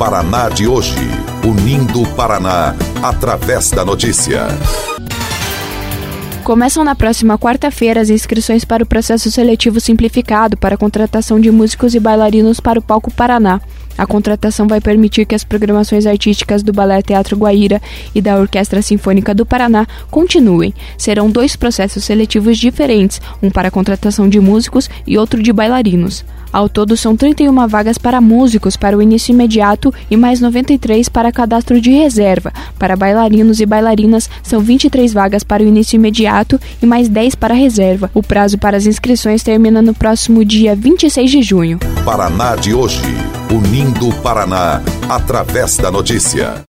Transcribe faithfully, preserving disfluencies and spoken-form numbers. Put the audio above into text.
Paraná de hoje, unindo o Paraná através da notícia. Começam na próxima quarta-feira as inscrições para o processo seletivo simplificado para a contratação de músicos e bailarinos para o Palco Paraná. A contratação vai permitir que as programações artísticas do Balé Teatro Guaíra e da Orquestra Sinfônica do Paraná continuem. Serão dois processos seletivos diferentes, um para a contratação de músicos e outro de bailarinos. Ao todo, são trinta e uma vagas para músicos para o início imediato e mais noventa e três para cadastro de reserva. Para bailarinos e bailarinas, são vinte e três vagas para o início imediato e mais dez para reserva. O prazo para as inscrições termina no próximo dia vinte e seis de junho. Paraná de hoje, unindo o Paraná através da notícia.